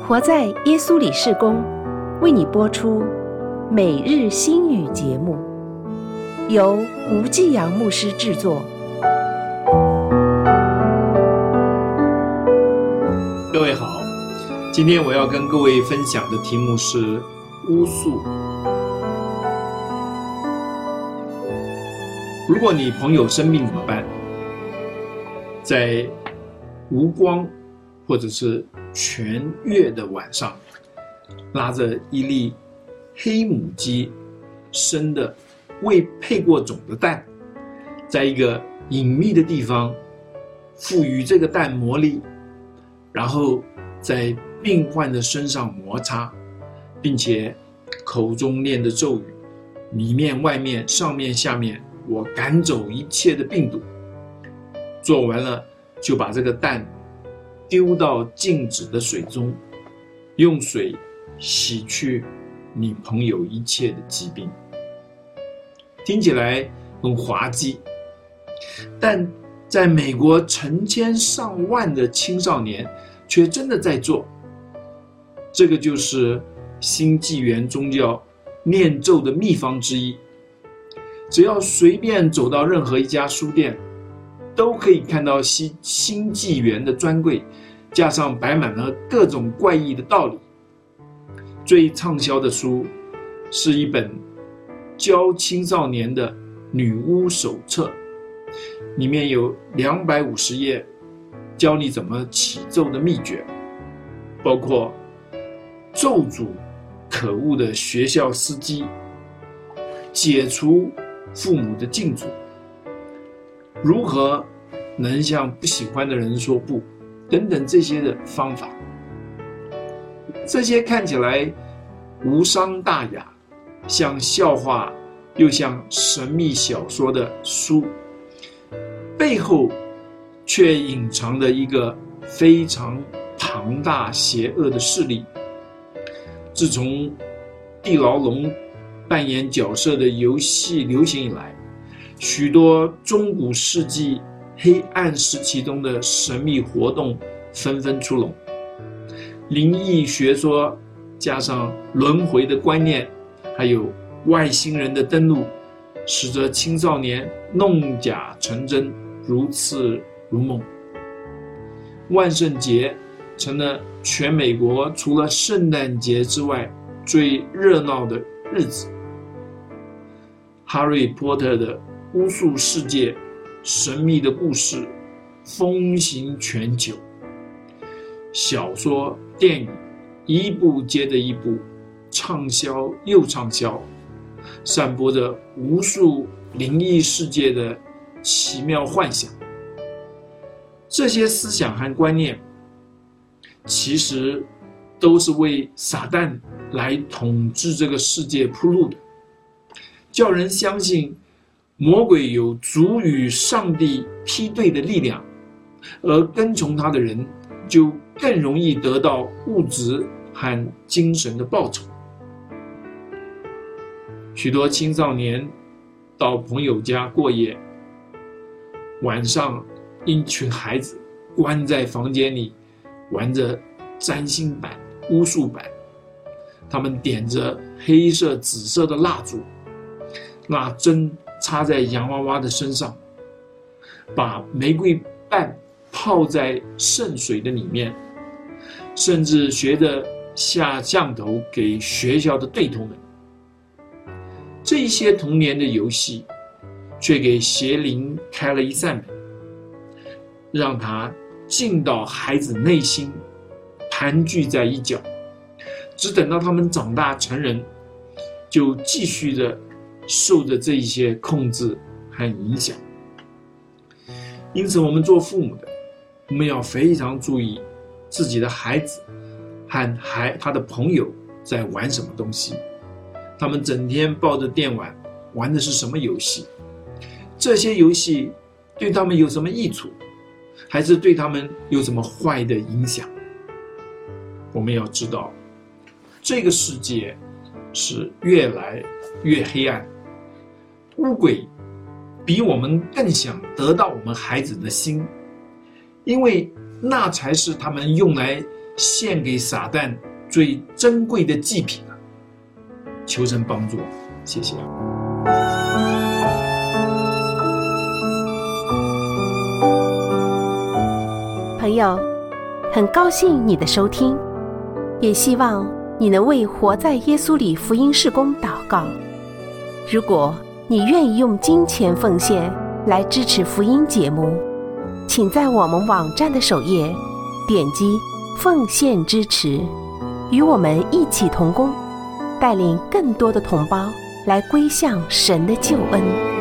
活在耶稣里事工为你播出每日新语节目，由吴继阳牧师制作。 各位好，今天我要跟各位分享的题目是巫术。如果你朋友生病怎么办？在无光或者是全月的晚上，拉着一粒黑母鸡生的未配过种的蛋，在一个隐秘的地方赋予这个蛋魔力，然后在病患的身上摩擦，并且口中念的咒语，里面外面上面下面，我赶走一切的病毒。做完了就把这个蛋丢到静止的水中，用水洗去你朋友一切的疾病。听起来很滑稽，但在美国成千上万的青少年却真的在做。这个就是新纪元宗教念咒的秘方之一。只要随便走到任何一家书店，都可以看到新纪元的专柜，架上摆满了各种怪异的道理。最畅销的书是一本教青少年的女巫手册，里面有250页教你怎么起咒的秘诀，包括咒诅可恶的学校司机，解除父母的禁足，如何能向不喜欢的人说不，等等这些的方法。这些看起来无伤大雅，像笑话又像神秘小说的书，背后却隐藏了一个非常庞大邪恶的势力。自从地牢笼扮演角色的游戏流行以来，许多中古世纪黑暗时期中的神秘活动纷纷出笼，灵异学说加上轮回的观念，还有外星人的登陆，使得青少年弄假成真，如此如梦。万圣节成了全美国除了圣诞节之外最热闹的日子。哈利波特的巫术世界神秘的故事风行全球，小说电影一部接着一部，畅销又畅销，散播着无数灵异世界的奇妙幻想。这些思想和观念其实都是为撒旦来统治这个世界铺路的，叫人相信魔鬼有足与上帝匹对的力量，而跟从他的人就更容易得到物质和精神的报酬。许多青少年到朋友家过夜，晚上一群孩子关在房间里玩着占星板、巫术板，他们点着黑色、紫色的蜡烛，那针插在洋娃娃的身上，把玫瑰瓣泡在圣水的里面，甚至学着下降头给学校的对头们。这些童年的游戏却给邪灵开了一扇门，让他进到孩子内心，盘踞在一角，只等到他们长大成人，就继续的受着这一些控制和影响。因此我们做父母的，我们要非常注意自己的孩子和他的朋友在玩什么东西，他们整天抱着电玩，玩的是什么游戏，这些游戏对他们有什么益处，还是对他们有什么坏的影响。我们要知道，这个世界是越来越黑暗，巫鬼比我们更想得到我们孩子的心，因为那才是他们用来献给撒旦最珍贵的祭品了。求神帮助，谢谢。 朋友，很高兴你的收听，也希望你能为活在耶稣里福音事工祷告。如果你愿意用金钱奉献来支持福音节目，请在我们网站的首页点击奉献支持，与我们一起同工，带领更多的同胞来归向神的救恩。